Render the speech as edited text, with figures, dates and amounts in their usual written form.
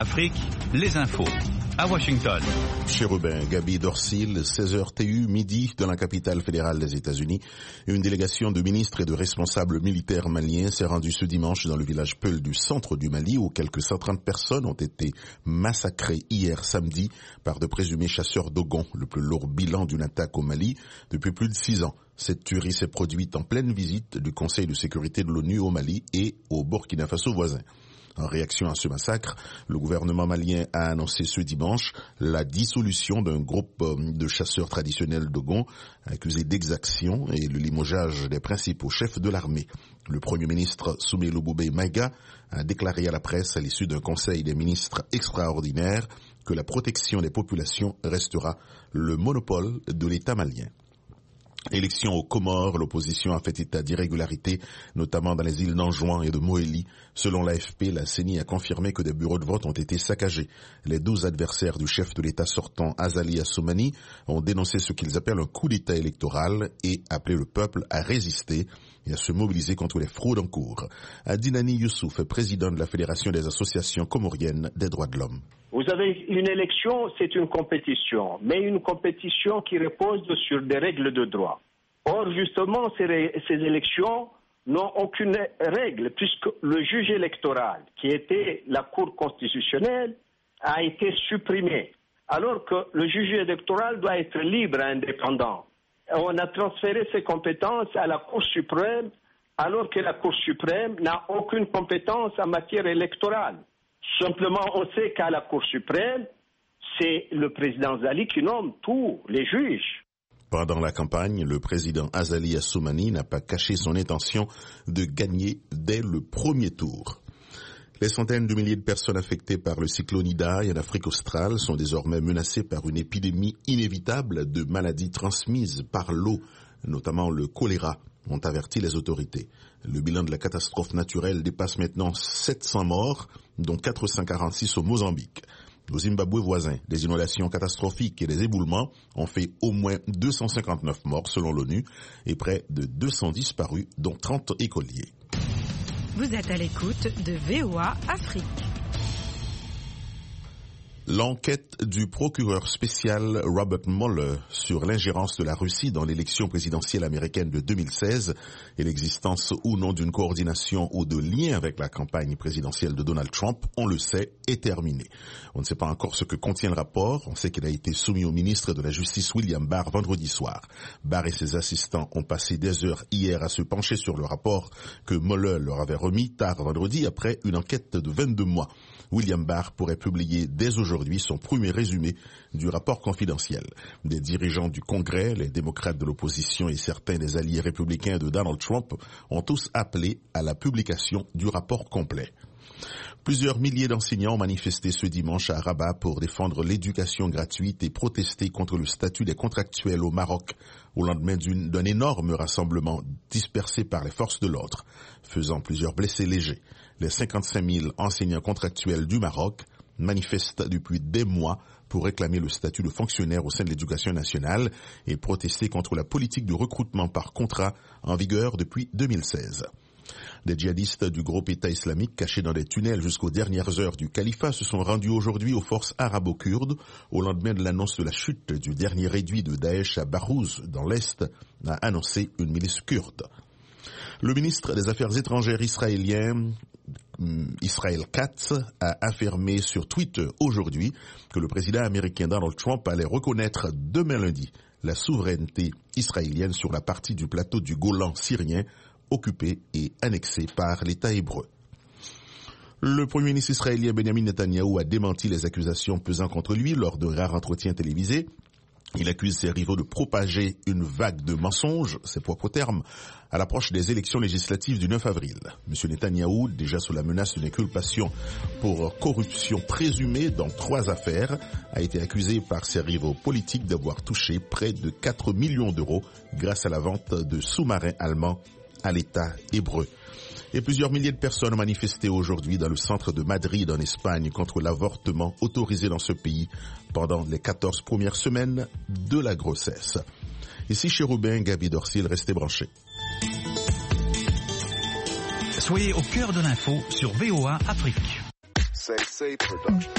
Afrique, les infos. À Washington. Chérubin, Gaby Dorsil, 16h TU, midi, dans la capitale fédérale des États-Unis. Une délégation de ministres et de responsables militaires maliens s'est rendue ce dimanche dans le village Peul du centre du Mali, où quelques 130 personnes ont été massacrées hier samedi par de présumés chasseurs d'Ogon, le plus lourd bilan d'une attaque au Mali depuis plus de 6 ans. Cette tuerie s'est produite en pleine visite du Conseil de sécurité de l'ONU au Mali et au Burkina Faso voisin. En réaction à ce massacre, le gouvernement malien a annoncé ce dimanche la dissolution d'un groupe de chasseurs traditionnels d'Ogon accusés d'exaction et le limogeage des principaux chefs de l'armée. Le Premier ministre Soumaïla Maïga a déclaré à la presse à l'issue d'un conseil des ministres extraordinaire que la protection des populations restera le monopole de l'État malien. Élection aux Comores, l'opposition a fait état d'irrégularités, notamment dans les îles d'Anjouan et de Moélie. Selon l'AFP, la CENI a confirmé que des bureaux de vote ont été saccagés. Les 12 adversaires du chef de l'État sortant, Azali Assoumani, ont dénoncé ce qu'ils appellent un coup d'État électoral et appelé le peuple à résister et à se mobiliser contre les fraudes en cours. Adinani Youssouf, président de la Fédération des associations comoriennes des droits de l'homme. Vous avez une élection, c'est une compétition, mais une compétition qui repose sur des règles de droit. Or, justement, ces élections n'ont aucune règle, puisque le juge électoral, qui était la Cour constitutionnelle, a été supprimé, alors que le juge électoral doit être libre et indépendant. On a transféré ses compétences à la Cour suprême, alors que la Cour suprême n'a aucune compétence en matière électorale. Simplement, on sait qu'à la Cour suprême, c'est le président Azali qui nomme tous les juges. Pendant la campagne, le président Azali Assoumani n'a pas caché son intention de gagner dès le premier tour. Les centaines de milliers de personnes affectées par le cyclone Idai en Afrique australe sont désormais menacées par une épidémie inévitable de maladies transmises par l'eau, notamment le choléra, ont averti les autorités. Le bilan de la catastrophe naturelle dépasse maintenant 700 morts, dont 446 au Mozambique. Au Zimbabwe voisin, des inondations catastrophiques et des éboulements ont fait au moins 259 morts selon l'ONU et près de 200 disparus, dont 30 écoliers. Vous êtes à l'écoute de VOA Afrique. L'enquête du procureur spécial Robert Mueller sur l'ingérence de la Russie dans l'élection présidentielle américaine de 2016 et l'existence ou non d'une coordination ou de lien avec la campagne présidentielle de Donald Trump, on le sait, est terminée. On ne sait pas encore ce que contient le rapport. On sait qu'il a été soumis au ministre de la Justice William Barr vendredi soir. Barr et ses assistants ont passé des heures hier à se pencher sur le rapport que Mueller leur avait remis tard vendredi après une enquête de 22 mois. William Barr pourrait publier dès aujourd'hui son premier résumé du rapport confidentiel. Des dirigeants du Congrès, les démocrates de l'opposition et certains des alliés républicains de Donald Trump ont tous appelé à la publication du rapport complet. Plusieurs milliers d'enseignants ont manifesté ce dimanche à Rabat pour défendre l'éducation gratuite et protester contre le statut des contractuels au Maroc, au lendemain d'un énorme rassemblement dispersé par les forces de l'ordre, faisant plusieurs blessés légers. Les 55 000 enseignants contractuels du Maroc manifestent depuis des mois pour réclamer le statut de fonctionnaire au sein de l'éducation nationale et protester contre la politique de recrutement par contrat en vigueur depuis 2016. Des djihadistes du groupe État islamique cachés dans des tunnels jusqu'aux dernières heures du califat se sont rendus aujourd'hui aux forces arabo-kurdes au lendemain de l'annonce de la chute du dernier réduit de Daesh à Barouz dans l'Est, a annoncé une milice kurde. Le ministre des Affaires étrangères israélien, Israel Katz, a affirmé sur Twitter aujourd'hui que le président américain Donald Trump allait reconnaître demain lundi la souveraineté israélienne sur la partie du plateau du Golan syrien occupée et annexée par l'État hébreu. Le premier ministre israélien Benjamin Netanyahou a démenti les accusations pesant contre lui lors d'un rare entretien télévisé. Il accuse ses rivaux de propager une vague de mensonges, ses propres termes, à l'approche des élections législatives du 9 avril. M. Netanyahou, déjà sous la menace d'une inculpation pour corruption présumée dans 3 affaires, a été accusé par ses rivaux politiques d'avoir touché près de 4 millions d'euros grâce à la vente de sous-marins allemands à l'État hébreu. Et plusieurs milliers de personnes ont manifesté aujourd'hui dans le centre de Madrid en Espagne contre l'avortement autorisé dans ce pays pendant les 14 premières semaines de la grossesse. Ici Chérubin, Gaby Dorsil, restez branchés. Soyez au cœur de l'info sur VOA Afrique. Say production.